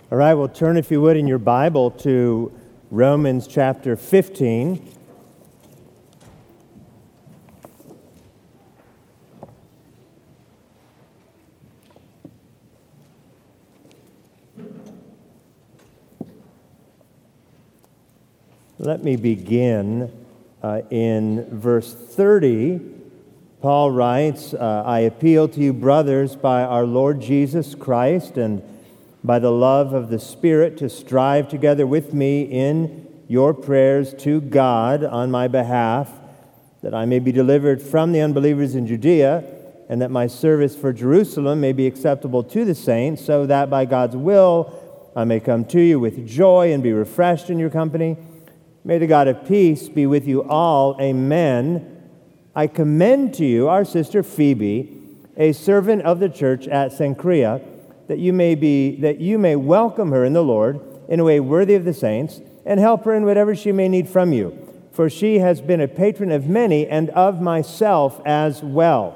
All right, well, turn, if you would, in your Bible to Romans chapter 15. Let me begin in verse 30. Paul writes, I appeal to you, brothers, by our Lord Jesus Christ and by the love of the Spirit, to strive together with me in your prayers to God on my behalf, that I may be delivered from the unbelievers in Judea, and that my service for Jerusalem may be acceptable to the saints, so that by God's will I may come to you with joy and be refreshed in your company. May the God of peace be with you all. Amen. I commend to you our sister Phoebe, a servant of the church at Cenchrea, that you may welcome her in the Lord in a way worthy of the saints, and help her in whatever she may need from you. For she has been a patron of many and of myself as well.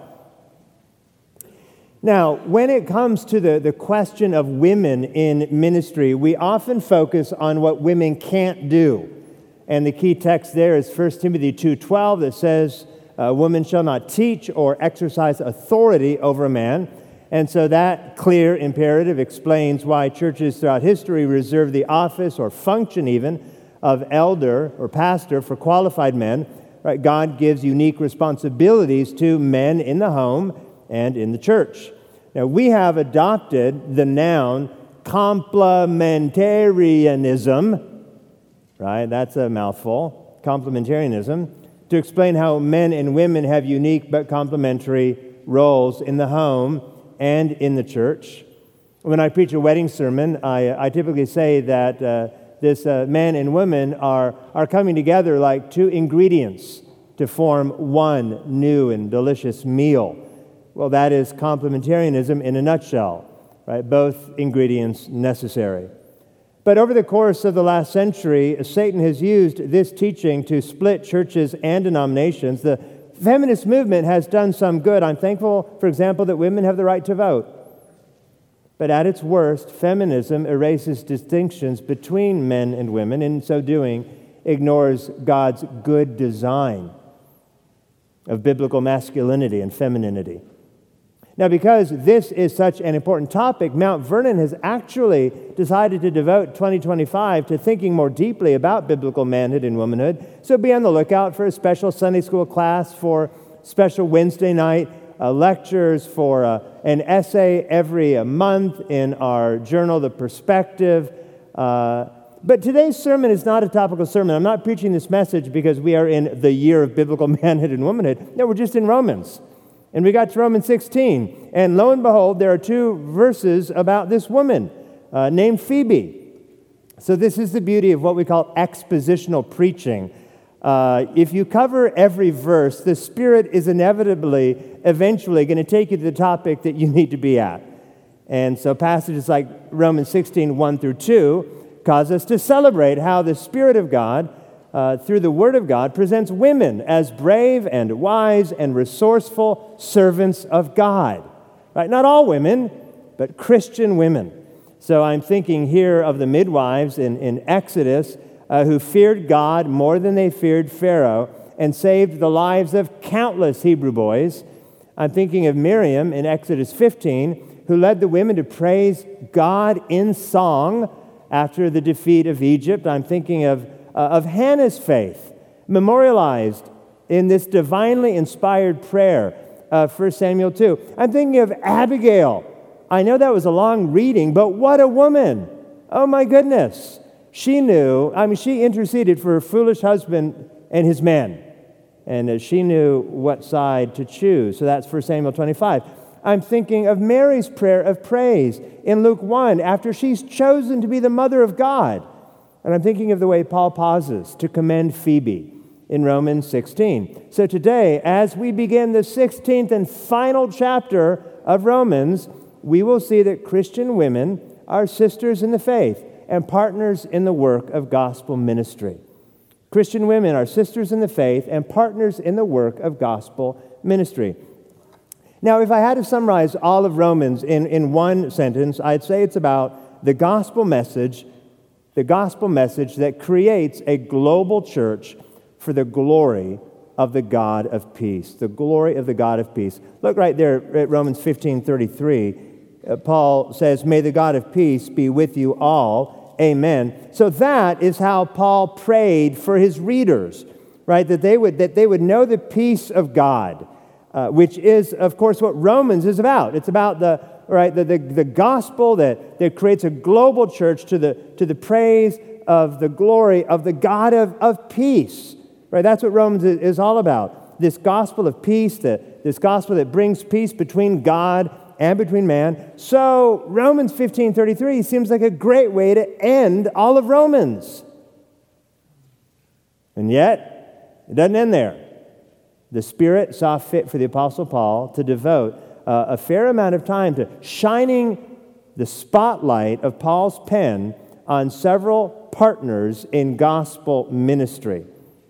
Now, when it comes to the question of women in ministry, we often focus on what women can't do. And the key text there is 1 Timothy 2:12 that says, a woman shall not teach or exercise authority over a man. And so that clear imperative explains why churches throughout history reserve the office or function even of elder or pastor for qualified men. Right? God gives unique responsibilities to men in the home and in the church. Now, we have adopted the noun complementarianism, right? That's a mouthful, complementarianism, to explain how men and women have unique but complementary roles in the home and in the church. When I preach a wedding sermon, I typically say that this man and woman are coming together like two ingredients to form one new and delicious meal. Well, that is complementarianism in a nutshell, right? Both ingredients necessary. But over the course of the last century, Satan has used this teaching to split churches and denominations. The feminist movement has done some good. I'm thankful, for example, that women have the right to vote. But at its worst, feminism erases distinctions between men and women, and in so doing, ignores God's good design of biblical masculinity and femininity. Now, because this is such an important topic, Mount Vernon has actually decided to devote 2025 to thinking more deeply about biblical manhood and womanhood. So be on the lookout for a special Sunday school class, for special Wednesday night lectures, for an essay every month in our journal, The Perspective. But today's sermon is not a topical sermon. I'm not preaching this message because we are in the year of biblical manhood and womanhood. No, we're just in Romans. And we got to Romans 16, and lo and behold, there are two verses about this woman named Phoebe. So this is the beauty of what we call expositional preaching. If you cover every verse, the Spirit is eventually going to take you to the topic that you need to be at. And so passages like Romans 16, 1 through 2, cause us to celebrate how the Spirit of God, through the Word of God, presents women as brave and wise and resourceful servants of God. Right? Not all women, but Christian women. So I'm thinking here of the midwives in Exodus who feared God more than they feared Pharaoh and saved the lives of countless Hebrew boys. I'm thinking of Miriam in Exodus 15, who led the women to praise God in song after the defeat of Egypt. I'm thinking of Hannah's faith, memorialized in this divinely inspired prayer, 1 Samuel 2. I'm thinking of Abigail. I know that was a long reading, but what a woman. Oh my goodness. She interceded for her foolish husband and his men, and she knew what side to choose. So that's 1 Samuel 25. I'm thinking of Mary's prayer of praise in Luke 1 after she's chosen to be the mother of God. And I'm thinking of the way Paul pauses to commend Phoebe in Romans 16. So today, as we begin the 16th and final chapter of Romans, we will see that Christian women are sisters in the faith and partners in the work of gospel ministry. Christian women are sisters in the faith and partners in the work of gospel ministry. Now, if I had to summarize all of Romans in one sentence, I'd say it's about the gospel message that creates a global church for the glory of the God of peace. The glory of the God of peace. Look right there at Romans 15:33. Paul says, "May the God of peace be with you all." Amen. So that is how Paul prayed for his readers, right? That they would know the peace of God, which is, of course, what Romans is about. It's about the gospel that creates a global church to the praise of the glory of the God of peace. Right? That's what Romans is all about. This gospel of peace, this gospel that brings peace between God and between man. So Romans 15:33 seems like a great way to end all of Romans. And yet, it doesn't end there. The Spirit saw fit for the Apostle Paul to devote a fair amount of time to shining the spotlight of Paul's pen on several partners in gospel ministry.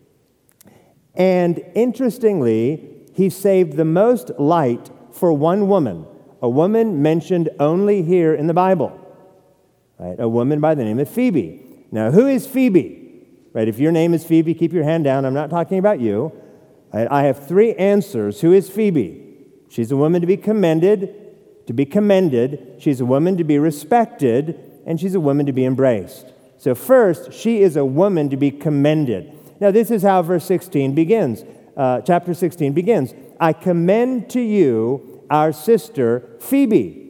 And interestingly, he saved the most light for one woman, a woman mentioned only here in the Bible, right? A woman by the name of Phoebe. Now, who is Phoebe? Right? If your name is Phoebe, keep your hand down. I'm not talking about you. Right? I have three answers. Who is Phoebe? She's a woman to be commended, she's a woman to be respected, and she's a woman to be embraced. So first, she is a woman to be commended. Now, this is how verse 16 begins. Chapter 16 begins. "I commend to you our sister Phoebe."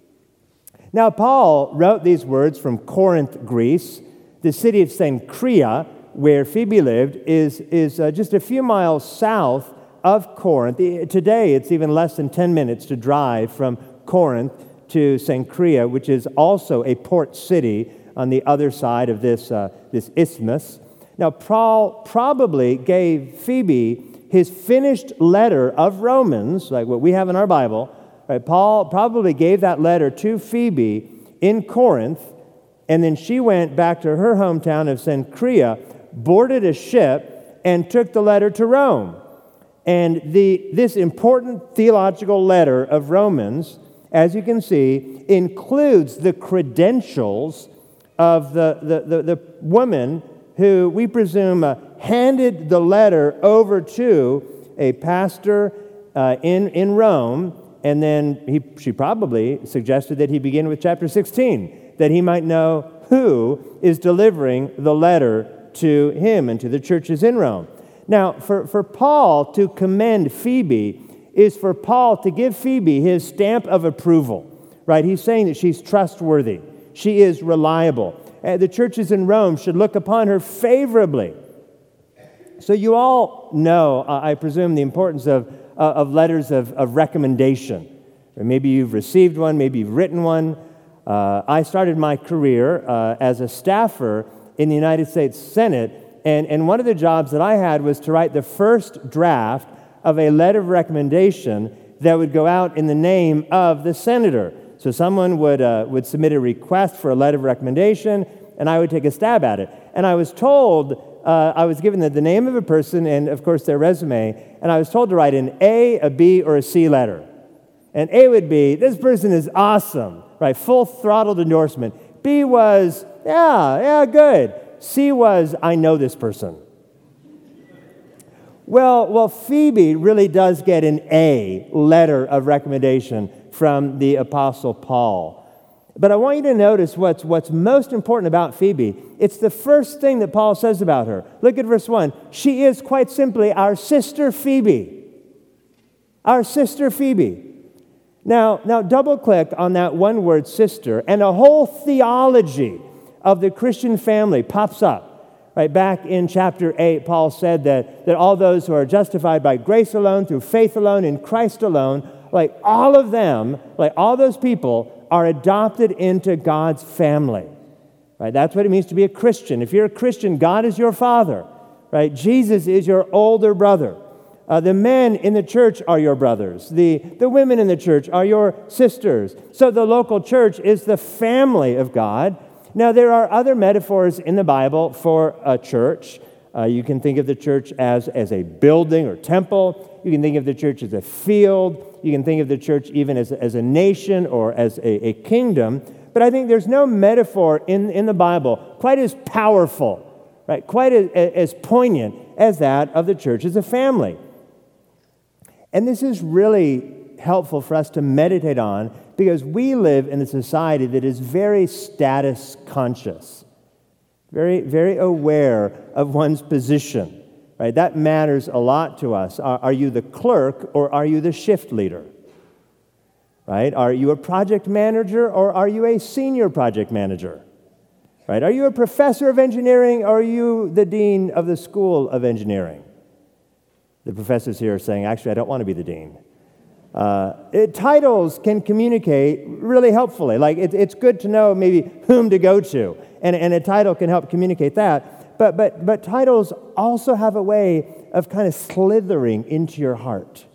Now, Paul wrote these words from Corinth, Greece. The city of Cenchrea, where Phoebe lived, is just a few miles south of Corinth. Today, it's even less than 10 minutes to drive from Corinth to Cenchrea, which is also a port city on the other side of this isthmus. Now, Paul probably gave Phoebe his finished letter of Romans, like what we have in our Bible. Right? Paul probably gave that letter to Phoebe in Corinth, and then she went back to her hometown of Cenchrea, boarded a ship, and took the letter to Rome. And this important theological letter of Romans, as you can see, includes the credentials of the woman who we presume handed the letter over to a pastor in Rome, and then she probably suggested that he begin with chapter 16, that he might know who is delivering the letter to him and to the churches in Rome. Now, for Paul to commend Phoebe is for Paul to give Phoebe his stamp of approval, right? He's saying that she's trustworthy, she is reliable. The churches in Rome should look upon her favorably. So you all know, I presume, the importance of letters of recommendation. Or maybe you've received one, maybe you've written one. I started my career as a staffer in the United States Senate, and one of the jobs that I had was to write the first draft of a letter of recommendation that would go out in the name of the senator. So someone would submit a request for a letter of recommendation, and I would take a stab at it. And I was told, I was given the name of a person and, of course, their resume, and I was told to write an A, a B, or a C letter. And A would be, this person is awesome, right? Full throttled endorsement. B was, yeah, good. C was, I know this person. Well, Phoebe really does get an A letter of recommendation from the Apostle Paul. But I want you to notice what's most important about Phoebe. It's the first thing that Paul says about her. Look at verse 1. She is quite simply our sister Phoebe. Our sister Phoebe. Now double-click on that one word, sister, and a whole theology of the Christian family pops up. Right, back in chapter 8, Paul said that all those who are justified by grace alone, through faith alone, in Christ alone, like all of them, like all those people are adopted into God's family. Right? That's what it means to be a Christian. If you're a Christian, God is your father. Right? Jesus is your older brother. The men in the church are your brothers. The women in the church are your sisters. So the local church is the family of God. Now, there are other metaphors in the Bible for a church. You can think of the church as a building or temple. You can think of the church as a field. You can think of the church even as a nation or as a kingdom. But I think there's no metaphor in the Bible quite as powerful, right? Quite as poignant as that of the church as a family. And this is really helpful for us to meditate on because we live in a society that is very status conscious, very, very aware of one's position, right? That matters a lot to us. Are you the clerk or are you the shift leader? Right? Are you a project manager or are you a senior project manager? Right? Are you a professor of engineering or are you the dean of the school of engineering? The professors here are saying, actually, I don't want to be the dean. Titles can communicate really helpfully. Like, it's good to know maybe whom to go to, and a title can help communicate that. But titles also have a way of kind of slithering into your heart.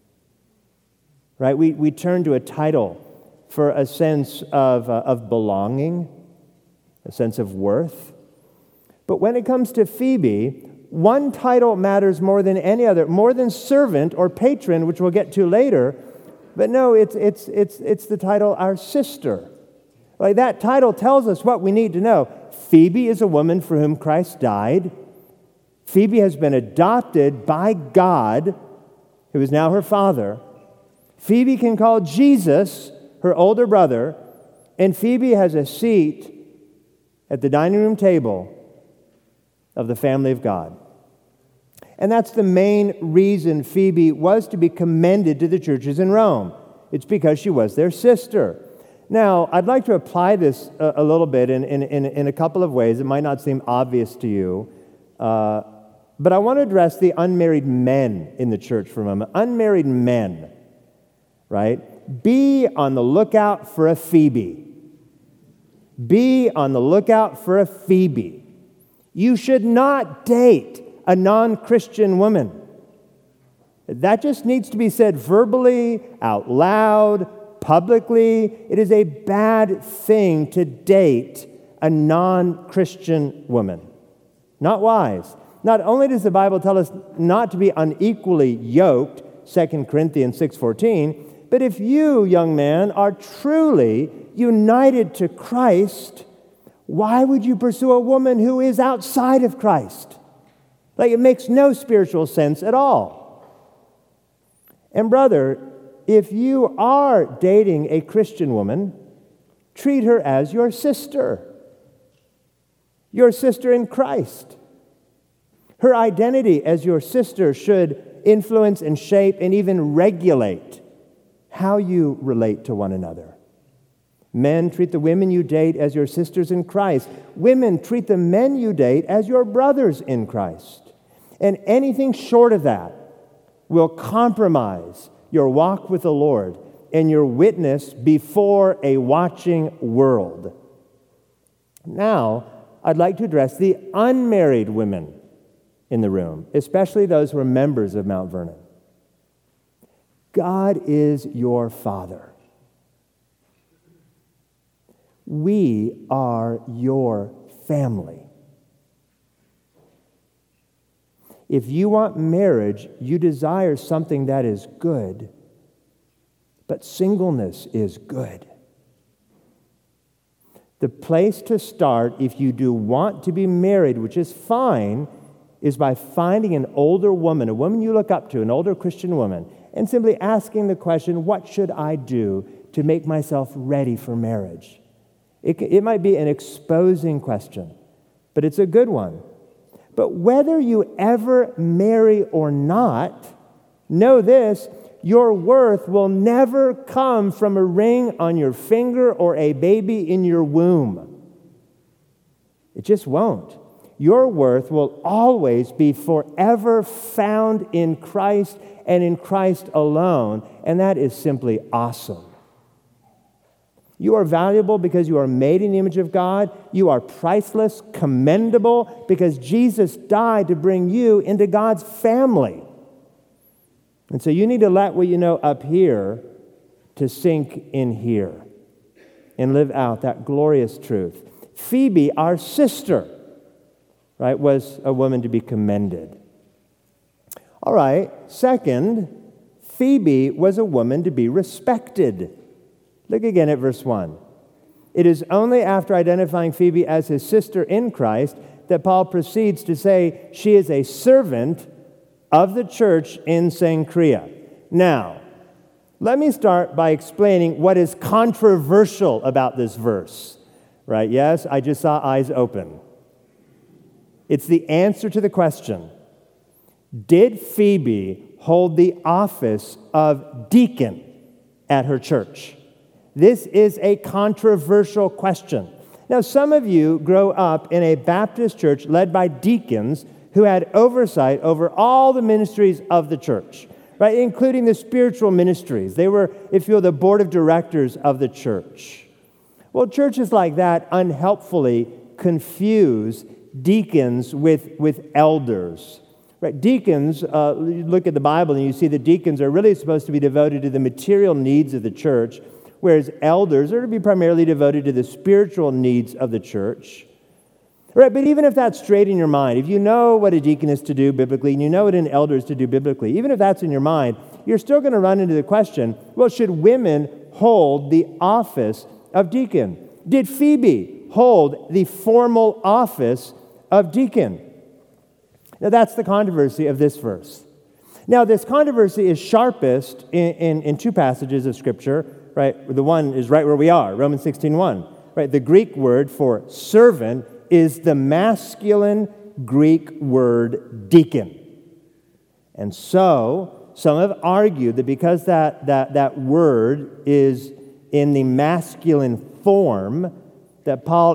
Right? We turn to a title for a sense of belonging, a sense of worth. But when it comes to Phoebe, one title matters more than any other, more than servant or patron, which we'll get to later. But no, it's the title our sister. Like, that title tells us what we need to know. Phoebe is a woman for whom Christ died. Phoebe has been adopted by God, who is now her father. Phoebe can call Jesus her older brother, and Phoebe has a seat at the dining room table of the family of God. And that's the main reason Phoebe was to be commended to the churches in Rome. It's because she was their sister. Now, I'd like to apply this a little bit in a couple of ways. It might not seem obvious to you, but I want to address the unmarried men in the church for a moment. Unmarried men, right? Be on the lookout for a Phoebe. Be on the lookout for a Phoebe. You should not date a non-Christian woman. That just needs to be said verbally, out loud, publicly. It is a bad thing to date a non-Christian woman. Not wise. Not only does the Bible tell us not to be unequally yoked, 2 Corinthians 6:14, but if you, young man, are truly united to Christ, why would you pursue a woman who is outside of Christ? Like, it makes no spiritual sense at all. And brother, if you are dating a Christian woman, treat her as your sister in Christ. Her identity as your sister should influence and shape and even regulate how you relate to one another. Men, treat the women you date as your sisters in Christ. Women, treat the men you date as your brothers in Christ. And anything short of that will compromise your walk with the Lord and your witness before a watching world. Now, I'd like to address the unmarried women in the room, especially those who are members of Mount Vernon. God is your Father. We are your family. If you want marriage, you desire something that is good, but singleness is good. The place to start, if you do want to be married, which is fine, is by finding an older woman, a woman you look up to, an older Christian woman, and simply asking the question, what should I do to make myself ready for marriage? It might be an exposing question, but it's a good one. But whether you ever marry or not, know this, your worth will never come from a ring on your finger or a baby in your womb. It just won't. Your worth will always be forever found in Christ and in Christ alone, and that is simply awesome. You are valuable because you are made in the image of God. You are priceless, commendable, because Jesus died to bring you into God's family. And so you need to let what you know up here to sink in here and live out that glorious truth. Phoebe, our sister, right, was a woman to be commended. All right, second, Phoebe was a woman to be respected. Look again at verse 1. It is only after identifying Phoebe as his sister in Christ that Paul proceeds to say she is a servant of the church in Cenchrea. Now, let me start by explaining what is controversial about this verse. Right? Yes, I just saw eyes open. It's the answer to the question, did Phoebe hold the office of deacon at her church? This is a controversial question. Now, some of you grow up in a Baptist church led by deacons who had oversight over all the ministries of the church, right, including the spiritual ministries. They were, if you will, the board of directors of the church. Well, churches like that unhelpfully confuse deacons with elders. Right? Deacons, you look at the Bible and you see that deacons are really supposed to be devoted to the material needs of the church, whereas elders are to be primarily devoted to the spiritual needs of the church. Right? But even if that's straight in your mind, if you know what a deacon is to do biblically and you know what an elder is to do biblically, even if that's in your mind, you're still going to run into the question, well, should women hold the office of deacon? Did Phoebe hold the formal office of deacon? Now, that's the controversy of this verse. Now, this controversy is sharpest in two passages of Scripture, right? The one is right where we are, Romans 16:1. Right? The Greek word for servant is the masculine Greek word deacon. And so, some have argued that because that word is in the masculine form, that Paul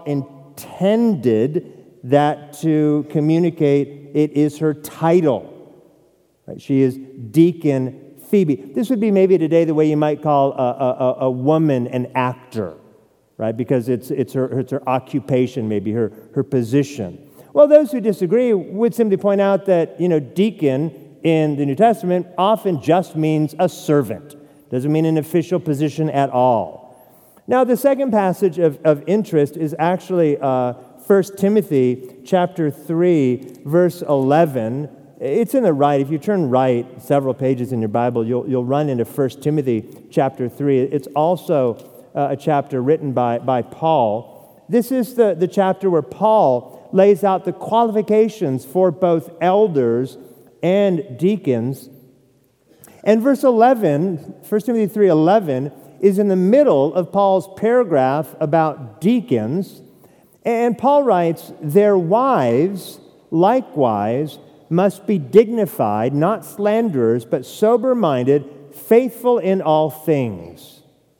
intended that to communicate it is her title. Right? She is Deacon Phoebe. This would be maybe today the way you might call a woman an actor, right? Because it's her occupation, maybe her position. Well, those who disagree would simply point out that, deacon in the New Testament often just means a servant. Doesn't mean an official position at all. Now, the second passage of interest is actually 1 Timothy chapter 3, verse 11. It's in the right. If you turn right several pages in your Bible, you'll run into 1 Timothy chapter 3. It's also a chapter written by Paul. This is the chapter where Paul lays out the qualifications for both elders and deacons. And verse 11, 1 Timothy 3:11, is in the middle of Paul's paragraph about deacons. And Paul writes, their wives likewise must be dignified, not slanderers, but sober-minded, faithful in all things.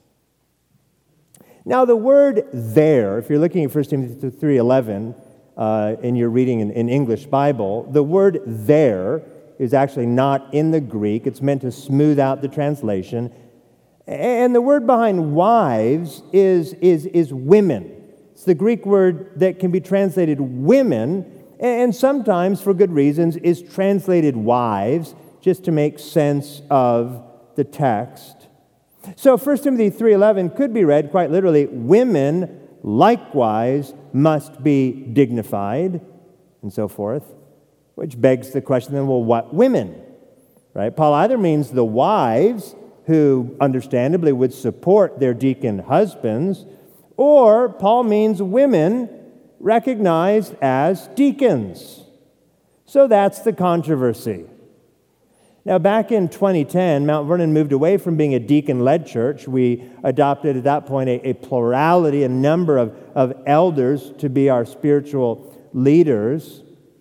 Now the word there, if you're looking at 1 Timothy 3:11 in your reading in English Bible, the word there is actually not in the Greek. It's meant to smooth out the translation. And the word behind wives is women. It's the Greek word that can be translated women, and sometimes, for good reasons, is translated wives, just to make sense of the text. So 1 Timothy 3:11 could be read quite literally, women likewise must be dignified, and so forth, which begs the question then, well, what women? Right? Paul either means the wives who understandably would support their deacon husbands, or Paul means women recognized as deacons. So that's the controversy. Now, back in 2010, Mount Vernon moved away from being a deacon-led church. We adopted at that point a plurality, a number of elders to be our spiritual leaders.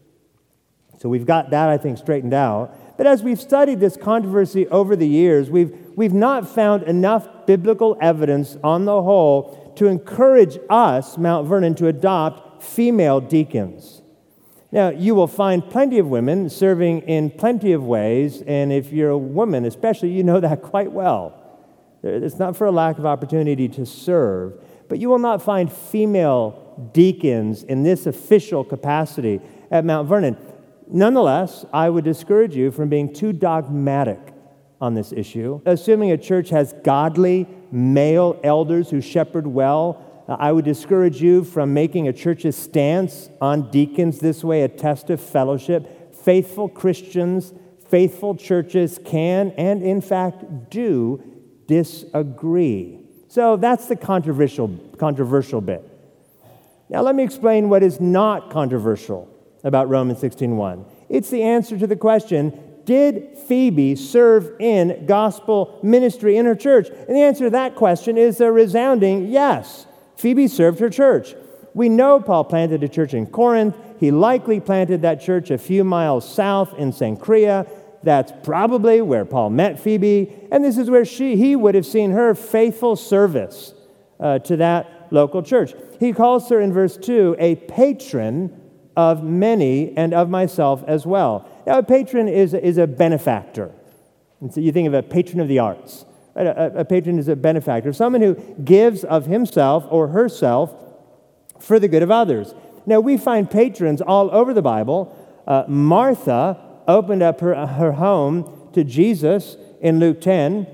So we've got that, I think, straightened out. But as we've studied this controversy over the years, we've not found enough biblical evidence on the whole to encourage us, Mount Vernon, to adopt female deacons. Now, you will find plenty of women serving in plenty of ways, and if you're a woman especially, you know that quite well. It's not for a lack of opportunity to serve, but you will not find female deacons in this official capacity at Mount Vernon. Nonetheless, I would discourage you from being too dogmatic on this issue. Assuming a church has godly male elders who shepherd well, I would discourage you from making a church's stance on deacons this way a test of fellowship. Faithful Christians, faithful churches can and in fact do disagree. So that's the controversial bit. Now let me explain what is not controversial about Romans 16:1. It's the answer to the question, did Phoebe serve in gospel ministry in her church? And the answer to that question is a resounding yes. Phoebe served her church. We know Paul planted a church in Corinth. He likely planted that church a few miles south in Cenchrea. That's probably where Paul met Phoebe. And this is where he would have seen her faithful service to that local church. He calls her in verse 2 a patron of many and of myself as well. Now, a patron is a benefactor. And so you think of a patron of the arts. Right? A patron is a benefactor, someone who gives of himself or herself for the good of others. Now, we find patrons all over the Bible. Martha opened up her home to Jesus in Luke 10.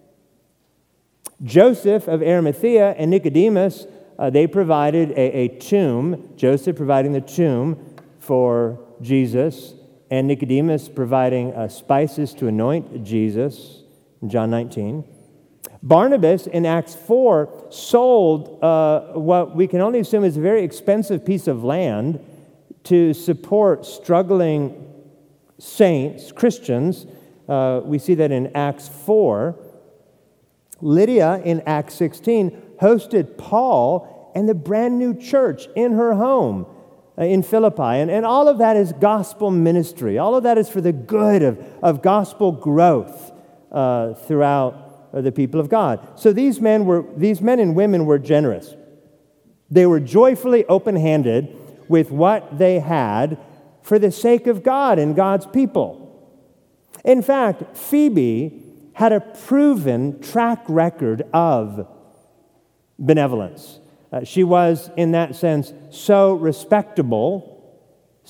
Joseph of Arimathea and Nicodemus, they provided a tomb, Joseph providing the tomb for Jesus, and Nicodemus providing spices to anoint Jesus, in John 19. Barnabas in Acts 4 sold what we can only assume is a very expensive piece of land to support struggling saints, Christians. We see that in Acts 4. Lydia in Acts 16 hosted Paul and the brand new church in her home in Philippi. And all of that is gospel ministry. All of that is for the good of gospel growth throughout the people of God. So these men and women were generous. They were joyfully open-handed with what they had for the sake of God and God's people. In fact, Phoebe had a proven track record of benevolence. She was, in that sense, so respectable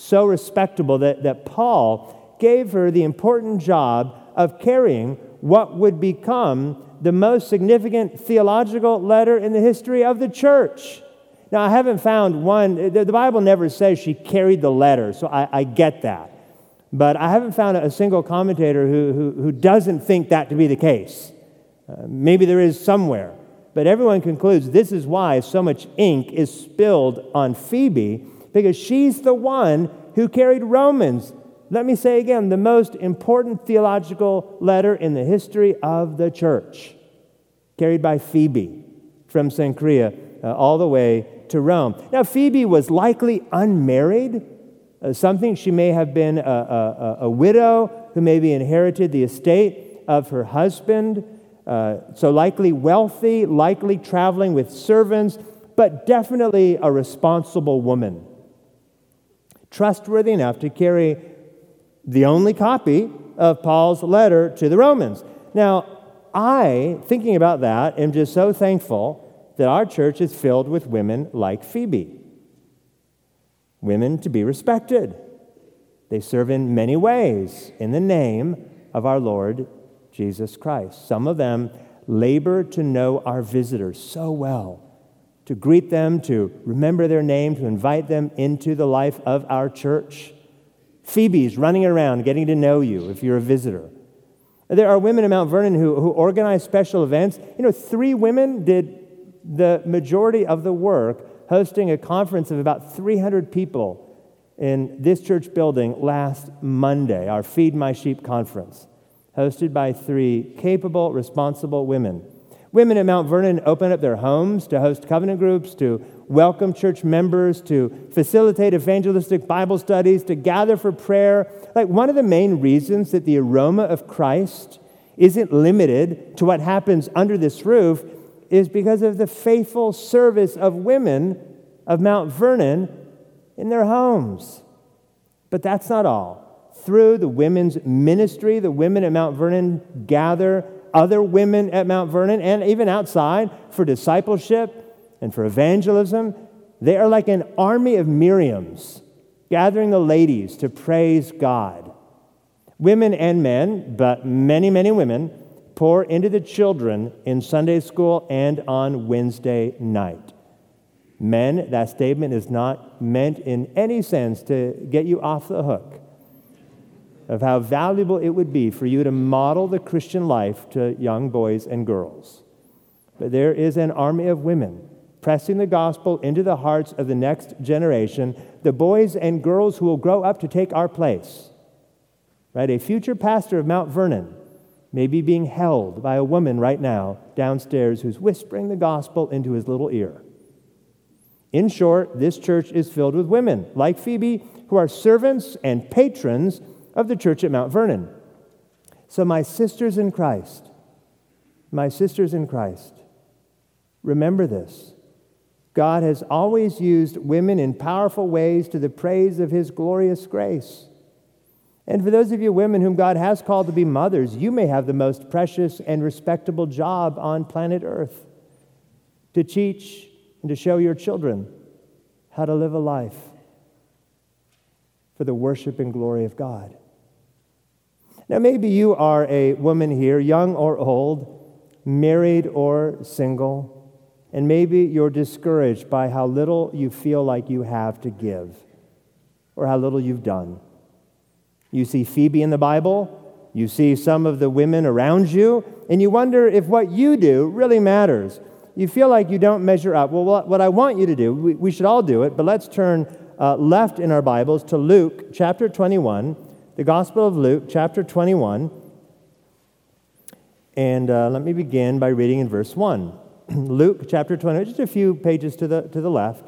that Paul gave her the important job of carrying what would become the most significant theological letter in the history of the church. Now, I haven't found one, the Bible never says she carried the letter, so I get that. But I haven't found a single commentator who doesn't think that to be the case. Maybe there is somewhere. But everyone concludes this is why so much ink is spilled on Phoebe, because she's the one who carried Romans. Let me say again, the most important theological letter in the history of the church, carried by Phoebe from Cenchrea all the way to Rome. Now, Phoebe was likely unmarried. Something she may have been a widow who maybe inherited the estate of her husband. So likely wealthy, likely traveling with servants, but definitely a responsible woman. Trustworthy enough to carry the only copy of Paul's letter to the Romans. Now, thinking about that, am just so thankful that our church is filled with women like Phoebe. Women to be respected. They serve in many ways in the name of our Lord Jesus Christ. Some of them labor to know our visitors so well, to greet them, to remember their name, to invite them into the life of our church. Phoebe's running around getting to know you if you're a visitor. There are women in Mount Vernon who organize special events. 3 women did the majority of the work hosting a conference of about 300 people in this church building last Monday, our Feed My Sheep conference, hosted by 3 capable, responsible women. Women at Mount Vernon open up their homes to host covenant groups, to welcome church members, to facilitate evangelistic Bible studies, to gather for prayer. Like, one of the main reasons that the aroma of Christ isn't limited to what happens under this roof is because of the faithful service of women of Mount Vernon in their homes. But that's not all. Through the women's ministry, the women at Mount Vernon gather other women at Mount Vernon and even outside for discipleship and for evangelism. They are like an army of Miriams gathering the ladies to praise God. Women and men, but many, many women, pour into the children in Sunday school and on Wednesday night. Men, that statement is not meant in any sense to get you off the hook of how valuable it would be for you to model the Christian life to young boys and girls. But there is an army of women pressing the gospel into the hearts of the next generation, the boys and girls who will grow up to take our place. Right? A future pastor of Mount Vernon may be being held by a woman right now downstairs who's whispering the gospel into his little ear. In short, this church is filled with women, like Phoebe, who are servants and patrons of the church at Mount Vernon. So my sisters in Christ, remember this. God has always used women in powerful ways to the praise of His glorious grace. And for those of you women whom God has called to be mothers, you may have the most precious and respectable job on planet Earth, to teach and to show your children how to live a life for the worship and glory of God. Now, maybe you are a woman here, young or old, married or single, and maybe you're discouraged by how little you feel like you have to give or how little you've done. You see Phoebe in the Bible, you see some of the women around you, and you wonder if what you do really matters. You feel like you don't measure up. Well, what I want you to do, we should all do it, but let's turn left in our Bibles to Luke chapter 21, the Gospel of Luke chapter 21. And let me begin by reading in verse 1. Luke chapter 21, just a few pages to the left.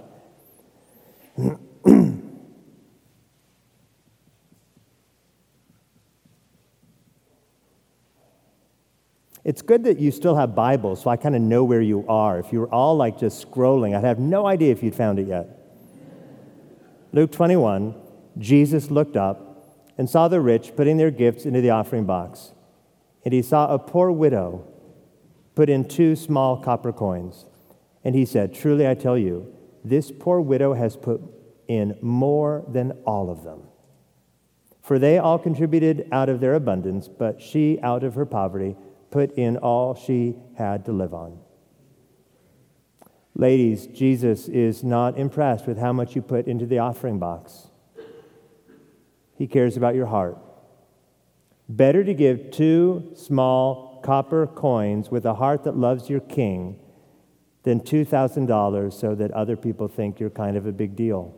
It's good that you still have Bibles, so I kind of know where you are. If you were all like just scrolling, I'd have no idea if you'd found it yet. Luke 21, Jesus looked up and saw the rich putting their gifts into the offering box. And he saw a poor widow put in 2 small copper coins. And he said, "Truly I tell you, this poor widow has put in more than all of them. For they all contributed out of their abundance, but she, out of her poverty, put in all she had to live on." Ladies, Jesus is not impressed with how much you put into the offering box. He cares about your heart. Better to give 2 small copper coins with a heart that loves your King than $2,000 so that other people think you're kind of a big deal.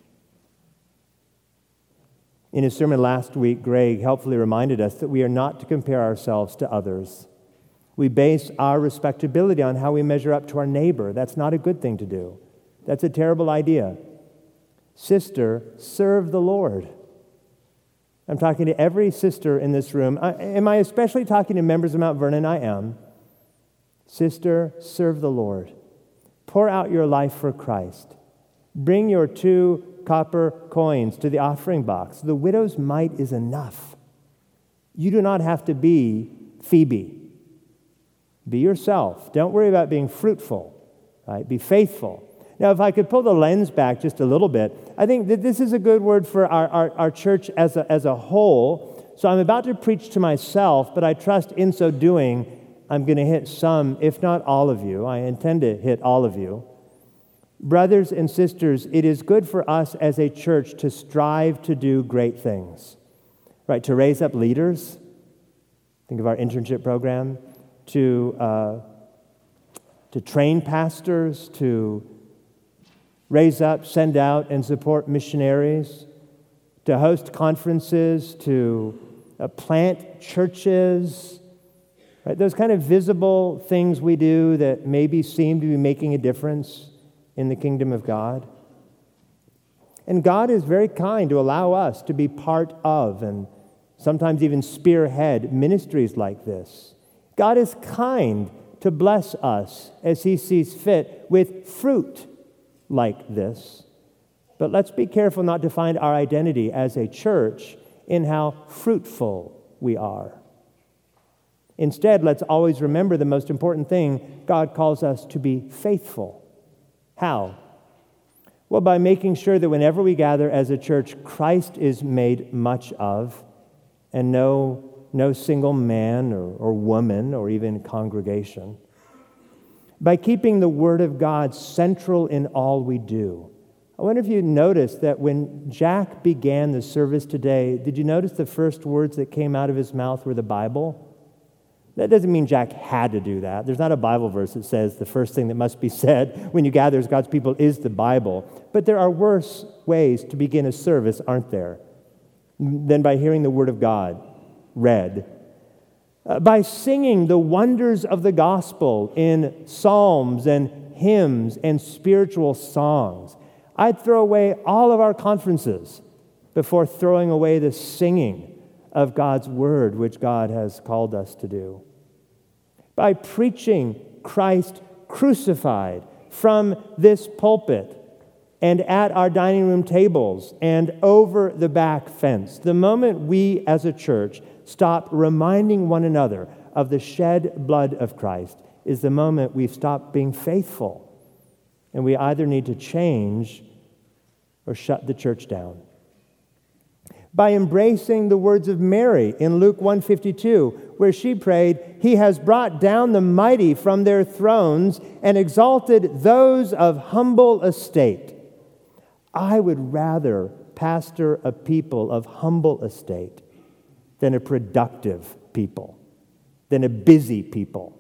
In his sermon last week, Greg helpfully reminded us that we are not to compare ourselves to others. We base our respectability on how we measure up to our neighbor. That's not a good thing to do. That's a terrible idea. Sister, serve the Lord. I'm talking to every sister in this room. Am I especially talking to members of Mount Vernon? I am. Sister, serve the Lord. Pour out your life for Christ. Bring your 2 copper coins to the offering box. The widow's mite is enough. You do not have to be Phoebe. Be yourself. Don't worry about being fruitful. Right? Be faithful. Now, if I could pull the lens back just a little bit, I think that this is a good word for our church as a whole. So I'm about to preach to myself, but I trust in so doing, I'm going to hit some, if not all of you. I intend to hit all of you. Brothers and sisters, it is good for us as a church to strive to do great things, right? To raise up leaders. Think of our internship program. To train pastors, to raise up, send out, and support missionaries, to host conferences, to plant churches, right? Those kind of visible things we do that maybe seem to be making a difference in the kingdom of God. And God is very kind to allow us to be part of and sometimes even spearhead ministries like this. God is kind to bless us as He sees fit with fruit like this. But let's be careful not to find our identity as a church in how fruitful we are. Instead, let's always remember the most important thing: God calls us to be faithful. How? Well, by making sure that whenever we gather as a church, Christ is made much of, and no single man or woman or even congregation. By keeping the Word of God central in all we do. I wonder if you noticed that when Jack began the service today, did you notice the first words that came out of his mouth were the Bible? That doesn't mean Jack had to do that. There's not a Bible verse that says the first thing that must be said when you gather as God's people is the Bible. But there are worse ways to begin a service, aren't there, than by hearing the Word of God read. By singing the wonders of the gospel in psalms and hymns and spiritual songs. I'd throw away all of our conferences before throwing away the singing of God's word, which God has called us to do. By preaching Christ crucified from this pulpit and at our dining room tables and over the back fence. The moment we as a church stop reminding one another of the shed blood of Christ is the moment we've stopped being faithful. And we either need to change or shut the church down. By embracing the words of Mary in Luke 1:52, where she prayed, "He has brought down the mighty from their thrones and exalted those of humble estate." I would rather pastor a people of humble estate than a productive people, than a busy people.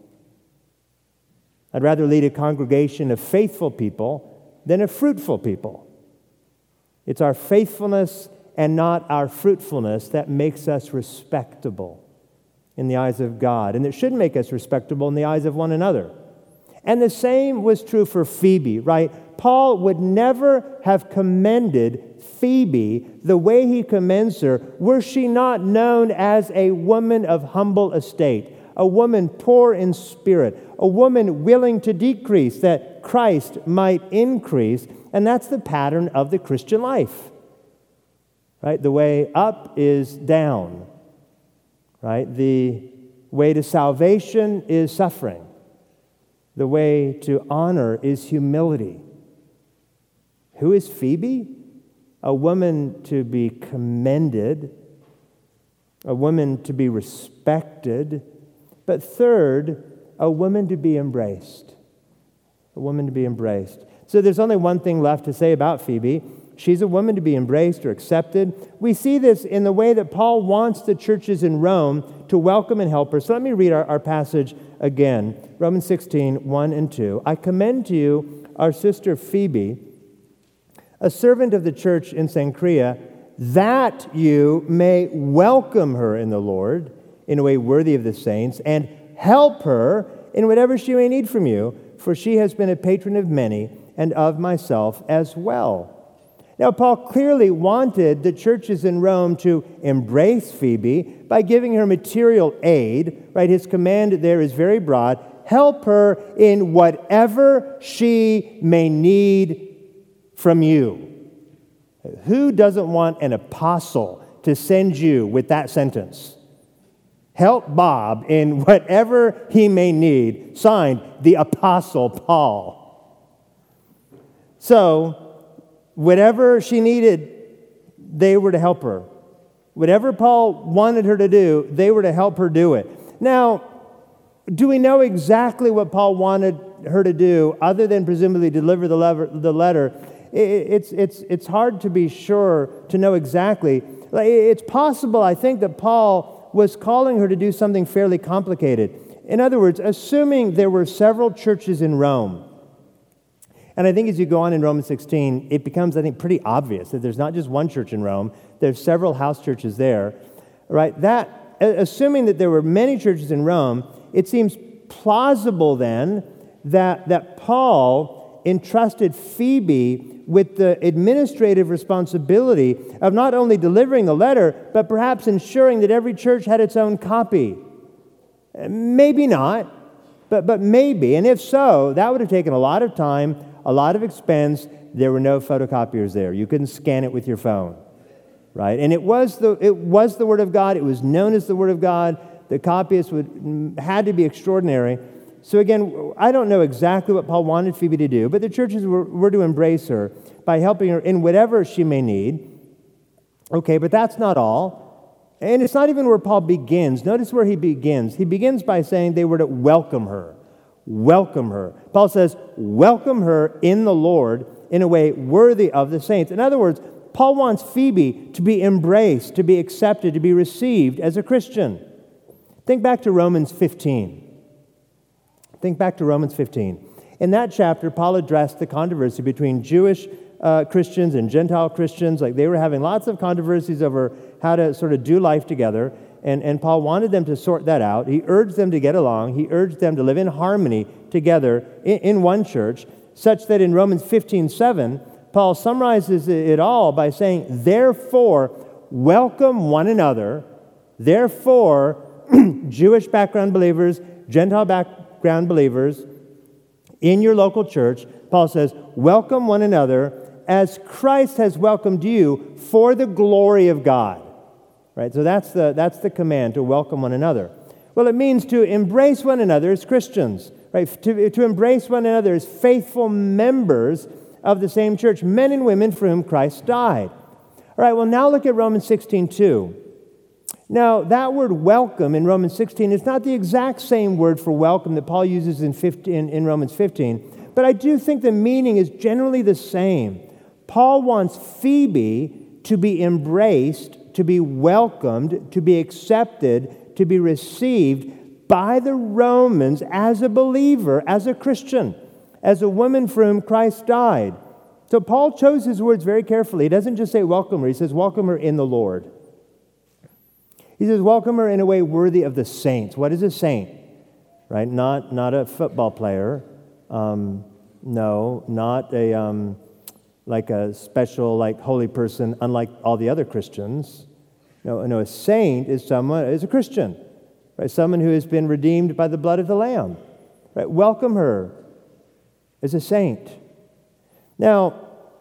I'd rather lead a congregation of faithful people than a fruitful people. It's our faithfulness and not our fruitfulness that makes us respectable in the eyes of God, and it should make us respectable in the eyes of one another. And the same was true for Phoebe, right? Paul would never have commended Phoebe the way he commends her were she not known as a woman of humble estate, a woman poor in spirit, a woman willing to decrease that Christ might increase, and that's the pattern of the Christian life. Right? The way up is down. Right? The way to salvation is suffering. The way to honor is humility. Who is Phoebe? A woman to be commended, a woman to be respected, but third, a woman to be embraced. A woman to be embraced. So there's only one thing left to say about Phoebe. She's a woman to be embraced or accepted. We see this in the way that Paul wants the churches in Rome to welcome and help her. So let me read our passage again. Romans 16, 1 and 2. I commend to you our sister Phoebe, a servant of the church in Cenchrea, that you may welcome her in the Lord in a way worthy of the saints, and help her in whatever she may need from you, for she has been a patron of many and of myself as well. Now, Paul clearly wanted the churches in Rome to embrace Phoebe by giving her material aid, right? His command there is very broad. Help her in whatever she may need from you. Who doesn't want an apostle to send you with that sentence? Help Bob in whatever he may need. Signed, the Apostle Paul. So, whatever she needed, they were to help her. Whatever Paul wanted her to do, they were to help her do it. Now, do we know exactly what Paul wanted her to do other than presumably deliver the letter? It's hard to be sure to know exactly. It's possible, I think, that Paul was calling her to do something fairly complicated. In other words, assuming there were several churches in Rome, and I think as you go on in Romans 16, it becomes, I think, pretty obvious that there's not just one church in Rome, there's several house churches there, right? That, assuming that there were many churches in Rome, it seems plausible then that Paul entrusted Phoebe with the administrative responsibility of not only delivering the letter, but perhaps ensuring that every church had its own copy. Maybe not, but maybe. And if so, that would have taken a lot of time, a lot of expense. There were no photocopiers there. You couldn't scan it with your phone, right? And it was the Word of God. It was known as the Word of God. The copyists had to be extraordinary. So again, I don't know exactly what Paul wanted Phoebe to do, but the churches were to embrace her by helping her in whatever she may need. Okay, but that's not all. And it's not even where Paul begins. Notice where he begins. He begins by saying they were to welcome her. Welcome her. Paul says, welcome her in the Lord in a way worthy of the saints. In other words, Paul wants Phoebe to be embraced, to be accepted, to be received as a Christian, Think back to Romans 15. Think back to Romans 15. In that chapter, Paul addressed the controversy between Jewish Christians and Gentile Christians. Like, they were having lots of controversies over how to sort of do life together, and Paul wanted them to sort that out. He urged them to get along. He urged them to live in harmony together in one church, such that in Romans 15:7, Paul summarizes it all by saying, therefore, welcome one another. Therefore, Jewish background believers, Gentile background believers, in your local church, Paul says, welcome one another as Christ has welcomed you for the glory of God. Right? So that's the command, to welcome one another. Well, it means to embrace one another as Christians, right? To embrace one another as faithful members of the same church, men and women for whom Christ died. All right, well, now look at Romans 16:2. Now, that word welcome in Romans 16 is not the exact same word for welcome that Paul uses in Romans 15, but I do think the meaning is generally the same. Paul wants Phoebe to be embraced, to be welcomed, to be accepted, to be received by the Romans as a believer, as a Christian, as a woman for whom Christ died. So Paul chose his words very carefully. He doesn't just say welcome her, he says welcome her in the Lord. He says welcome her in a way worthy of the saints. What is a saint? Right? Not a football player. No, not a like a special, like, holy person, unlike all the other Christians. No, a saint is a Christian, right? Someone who has been redeemed by the blood of the Lamb. Right? Welcome her as a saint. Now,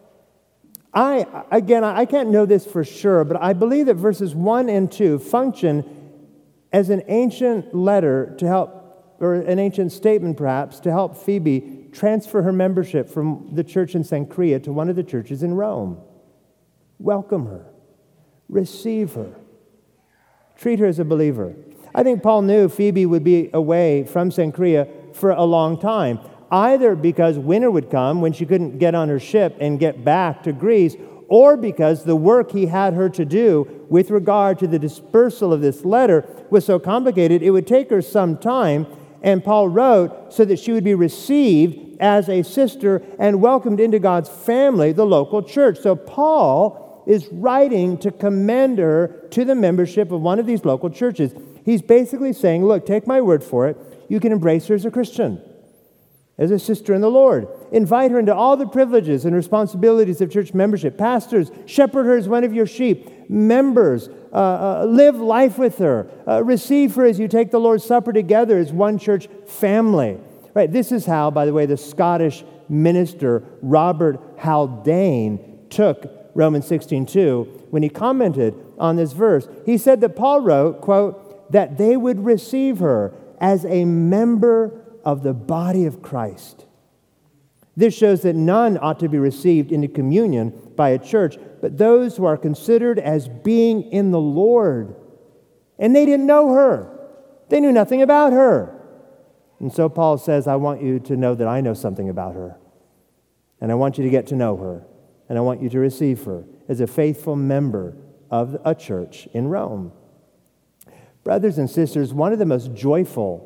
I can't know this for sure, but I believe that verses 1 and 2 function as an ancient letter to help, or an ancient statement perhaps, to help Phoebe transfer her membership from the church in Cenchrea to one of the churches in Rome. Welcome her. Receive her. Treat her as a believer. I think Paul knew Phoebe would be away from Cenchrea for a long time, either because winter would come when she couldn't get on her ship and get back to Greece, or because the work he had her to do with regard to the dispersal of this letter was so complicated, it would take her some time, and Paul wrote so that she would be received as a sister and welcomed into God's family, the local church. So Paul is writing to commend her to the membership of one of these local churches. He's basically saying, look, take my word for it, you can embrace her as a Christian, as a sister in the Lord. Invite her into all the privileges and responsibilities of church membership. Pastors, shepherd her as one of your sheep. Members, live life with her. Receive her as you take the Lord's Supper together as one church family. Right? This is how, by the way, the Scottish minister Robert Haldane took Romans 16:2 when he commented on this verse. He said that Paul wrote, quote, that they would receive her as a member of the body of Christ. This shows that none ought to be received into communion by a church, but those who are considered as being in the Lord. And they didn't know her. They knew nothing about her. And so Paul says, I want you to know that I know something about her. And I want you to get to know her. And I want you to receive her as a faithful member of a church in Rome. Brothers and sisters, one of the most joyful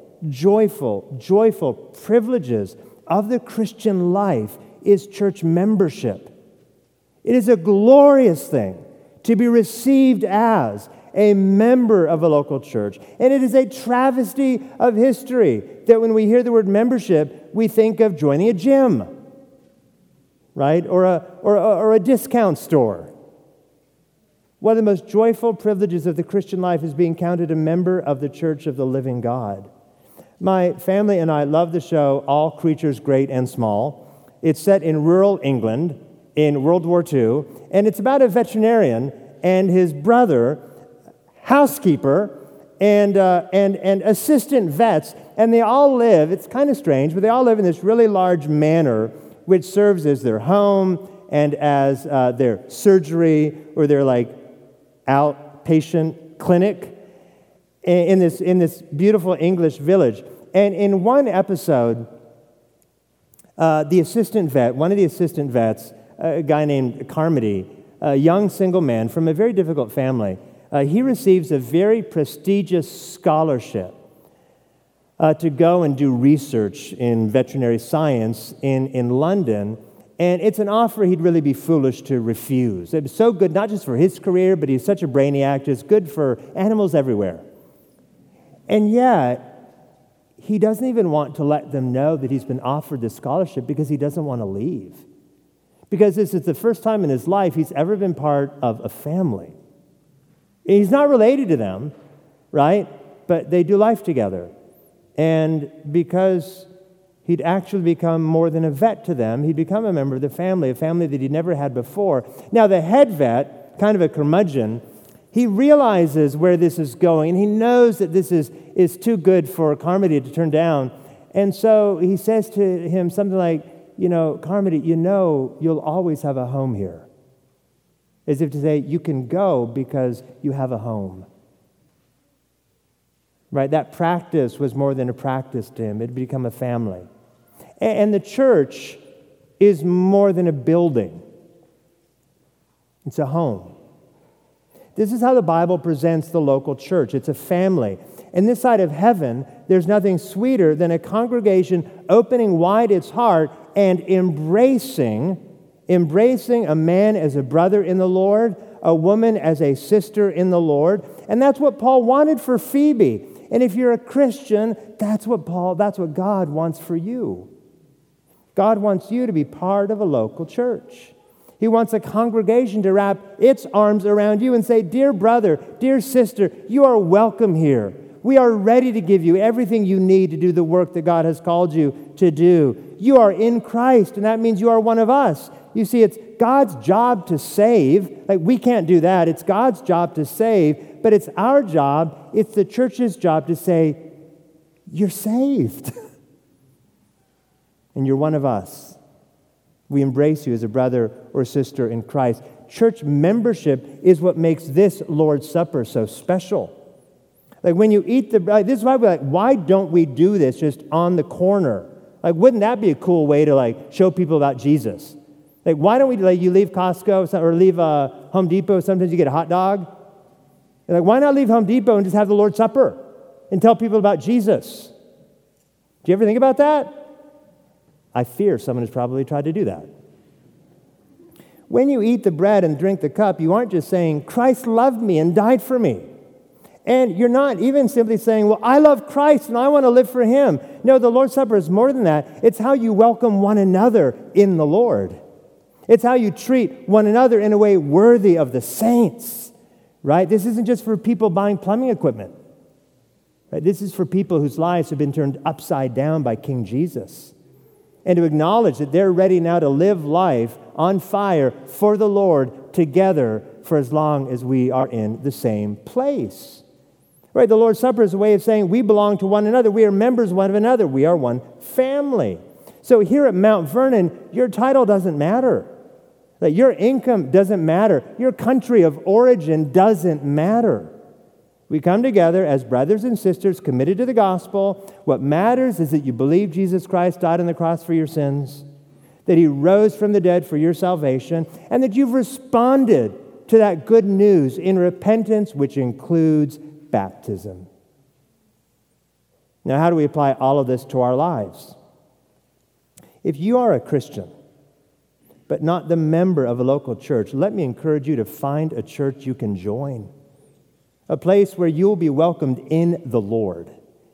privileges of the Christian life is church membership. It is a glorious thing to be received as a member of a local church. And it is a travesty of history that when we hear the word membership, we think of joining a gym, right? Or a discount store. One of the most joyful privileges of the Christian life is being counted a member of the Church of the Living God. My family and I love the show All Creatures Great and Small. It's set in rural England in World War II, and it's about a veterinarian and his brother, housekeeper, and assistant vets, and they all live, it's kind of strange, but they all live in this really large manor which serves as their home and as their surgery or their outpatient clinic in this beautiful English village. And in one episode, one of the assistant vets, a guy named Carmody, a young single man from a very difficult family, he receives a very prestigious scholarship to go and do research in veterinary science in London. And it's an offer he'd really be foolish to refuse. It was so good, not just for his career, but he's such a brainiac. It's good for animals everywhere. And yet, he doesn't even want to let them know that he's been offered this scholarship because he doesn't want to leave. Because this is the first time in his life he's ever been part of a family. He's not related to them, right? But they do life together. And because he'd actually become more than a vet to them, he'd become a member of the family, a family that he'd never had before. Now, the head vet, kind of a curmudgeon, he realizes where this is going, and he knows that this is too good for Carmody to turn down. And so he says to him something like, Carmody, you'll always have a home here. As if to say, you can go because you have a home. Right? That practice was more than a practice to him. It had become a family. And the church is more than a building. It's a home. This is how the Bible presents the local church. It's a family. And this side of heaven, there's nothing sweeter than a congregation opening wide its heart and embracing a man as a brother in the Lord, a woman as a sister in the Lord. And that's what Paul wanted for Phoebe. And if you're a Christian, that's what God wants for you. God wants you to be part of a local church. He wants a congregation to wrap its arms around you and say, dear brother, dear sister, you are welcome here. We are ready to give you everything you need to do the work that God has called you to do. You are in Christ, and that means you are one of us. You see, it's God's job to save. Like, we can't do that. It's God's job to save, but it's our job, it's the church's job to say, you're saved. And you're one of us. We embrace you as a brother or sister in Christ. Church membership is what makes this Lord's Supper so special. Like, when you eat this is why we're like, why don't we do this just on the corner? Like, wouldn't that be a cool way to show people about Jesus? Like, why don't we, you leave Costco or leave Home Depot, sometimes you get a hot dog. Like, why not leave Home Depot and just have the Lord's Supper and tell people about Jesus? Do you ever think about that? I fear someone has probably tried to do that. When you eat the bread and drink the cup, you aren't just saying, Christ loved me and died for me. And you're not even simply saying, well, I love Christ and I want to live for Him. No, the Lord's Supper is more than that. It's how you welcome one another in the Lord. It's how you treat one another in a way worthy of the saints, right? This isn't just for people buying plumbing equipment. Right? This is for people whose lives have been turned upside down by King Jesus. And to acknowledge that they're ready now to live life on fire for the Lord together for as long as we are in the same place. Right? The Lord's Supper is a way of saying we belong to one another. We are members one of another. We are one family. So here at Mount Vernon, your title doesn't matter. Like, your income doesn't matter. Your country of origin doesn't matter. We come together as brothers and sisters committed to the gospel. What matters is that you believe Jesus Christ died on the cross for your sins, that He rose from the dead for your salvation, and that you've responded to that good news in repentance, which includes baptism. Now, how do we apply all of this to our lives? If you are a Christian, but not the member of a local church, let me encourage you to find a church you can join. A place where you will be welcomed in the Lord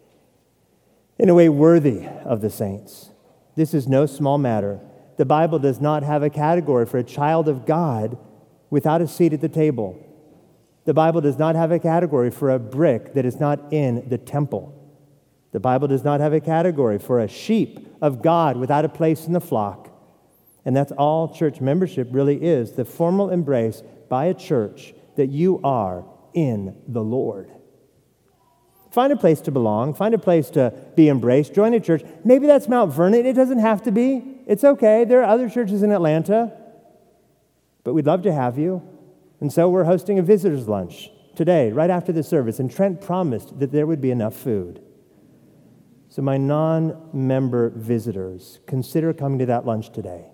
in a way worthy of the saints. This is no small matter. The Bible does not have a category for a child of God without a seat at the table. The Bible does not have a category for a brick that is not in the temple. The Bible does not have a category for a sheep of God without a place in the flock. And that's all church membership really is, the formal embrace by a church that you are in the Lord. Find a place to belong. Find a place to be embraced. Join a church. Maybe that's Mount Vernon. It doesn't have to be. It's okay. There are other churches in Atlanta. But we'd love to have you. And so we're hosting a visitor's lunch today, right after the service. And Trent promised that there would be enough food. So my non-member visitors, consider coming to that lunch today.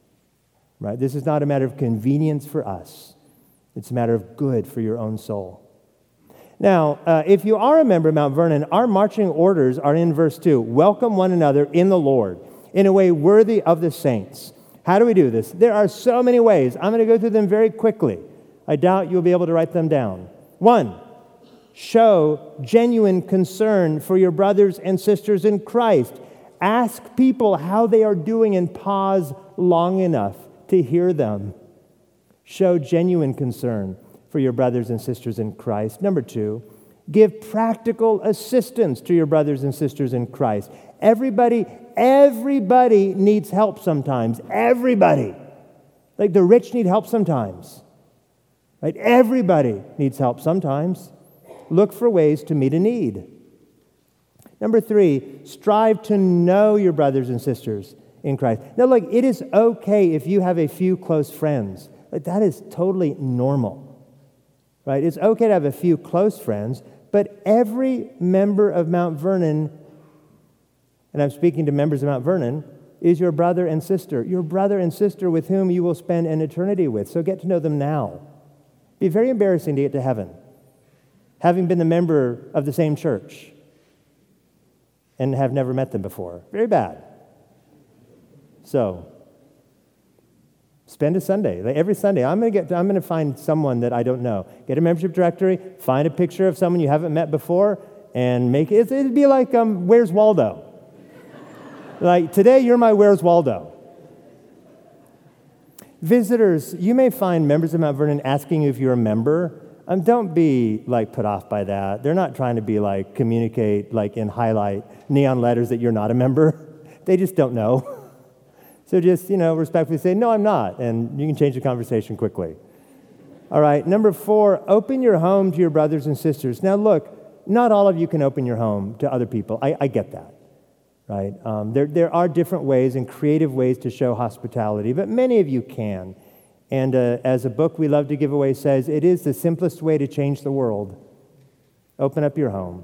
Right? This is not a matter of convenience for us. It's a matter of good for your own soul. Now, if you are a member of Mount Vernon, our marching orders are in verse 2. Welcome one another in the Lord in a way worthy of the saints. How do we do this? There are so many ways. I'm going to go through them very quickly. I doubt you'll be able to write them down. 1, show genuine concern for your brothers and sisters in Christ. Ask people how they are doing and pause long enough to hear them. Show genuine concern for your brothers and sisters in Christ. Number 2, give practical assistance to your brothers and sisters in Christ. Everybody needs help sometimes. Everybody. Like the rich need help sometimes. Right? Everybody needs help sometimes. Look for ways to meet a need. Number 3, strive to know your brothers and sisters in Christ. Now, look, it is okay if you have a few close friends. Like, that is totally normal, right? It's okay to have a few close friends, but every member of Mount Vernon, and I'm speaking to members of Mount Vernon, is your brother and sister with whom you will spend an eternity with. So get to know them now. It'd be very embarrassing to get to heaven, having been a member of the same church and have never met them before. Very bad. So, spend a Sunday. Like every Sunday, I'm going to find someone that I don't know. Get a membership directory, find a picture of someone you haven't met before, and make it. It'd be like, Where's Waldo? Like, today you're my Where's Waldo. Visitors, you may find members of Mount Vernon asking you if you're a member. Don't be put off by that. They're not trying to be communicate in highlight neon letters that you're not a member. They just don't know. So just, respectfully say, no, I'm not. And you can change the conversation quickly. All right, number 4, open your home to your brothers and sisters. Now look, not all of you can open your home to other people. I get that, right? There are different ways and creative ways to show hospitality, but many of you can. And as a book we love to give away says, it is the simplest way to change the world. Open up your home.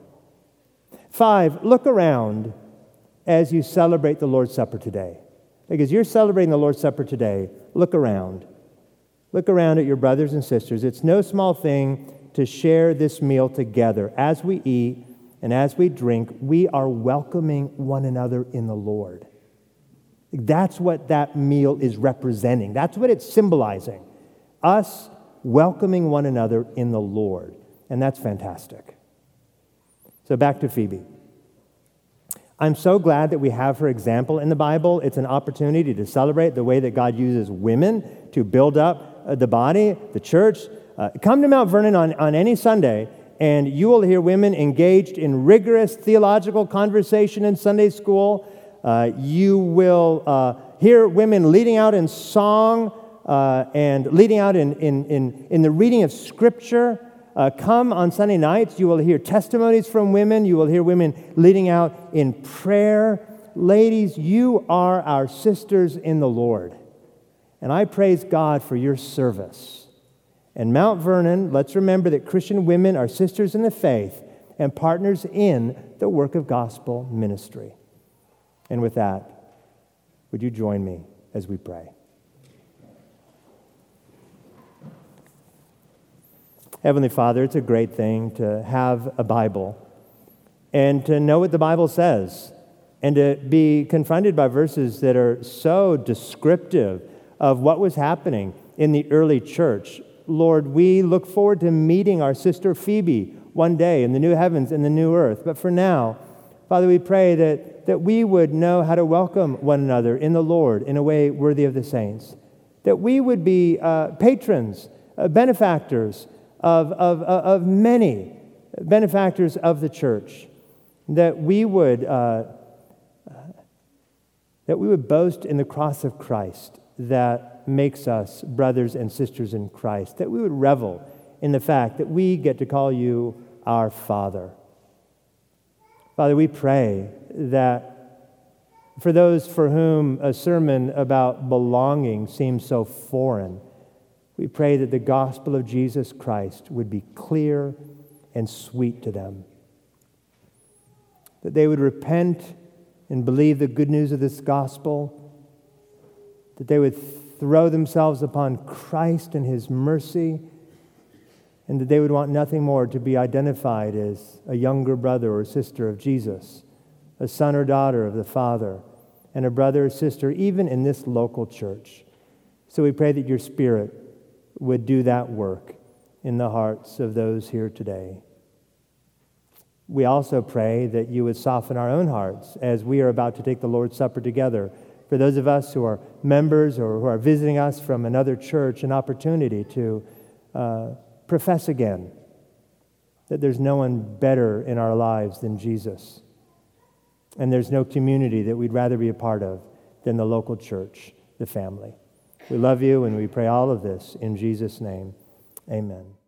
5, look around as you celebrate the Lord's Supper today. As you're celebrating the Lord's Supper today, look around. Look around at your brothers and sisters. It's no small thing to share this meal together. As we eat and as we drink, we are welcoming one another in the Lord. That's what that meal is representing. That's what it's symbolizing. Us welcoming one another in the Lord. And that's fantastic. So back to Phoebe. I'm so glad that we have her example in the Bible. It's an opportunity to celebrate the way that God uses women to build up the body, the church. Come to Mount Vernon on any Sunday, and you will hear women engaged in rigorous theological conversation in Sunday school. You will hear women leading out in song and leading out in the reading of Scripture. Come on Sunday nights, you will hear testimonies from women. You will hear women leading out in prayer. Ladies, you are our sisters in the Lord. And I praise God for your service. And Mount Vernon, let's remember that Christian women are sisters in the faith and partners in the work of gospel ministry. And with that, would you join me as we pray? Heavenly Father, it's a great thing to have a Bible and to know what the Bible says and to be confronted by verses that are so descriptive of what was happening in the early church. Lord, we look forward to meeting our sister Phoebe one day in the new heavens and the new earth. But for now, Father, we pray that we would know how to welcome one another in the Lord in a way worthy of the saints, that we would be patrons, benefactors, of many benefactors of the church, that we would boast in the cross of Christ that makes us brothers and sisters in Christ, that we would revel in the fact that we get to call you our Father. Father, we pray that for those for whom a sermon about belonging seems so foreign, we pray that the gospel of Jesus Christ would be clear and sweet to them. That they would repent and believe the good news of this gospel. That they would throw themselves upon Christ and His mercy. and that they would want nothing more to be identified as a younger brother or sister of Jesus, a son or daughter of the Father, and a brother or sister even in this local church. So we pray that your Spirit would do that work in the hearts of those here today. We also pray that you would soften our own hearts as we are about to take the Lord's Supper together. For those of us who are members or who are visiting us from another church, an opportunity to profess again that there's no one better in our lives than Jesus. And there's no community that we'd rather be a part of than the local church, the family. We love you, and we pray all of this in Jesus' name. Amen.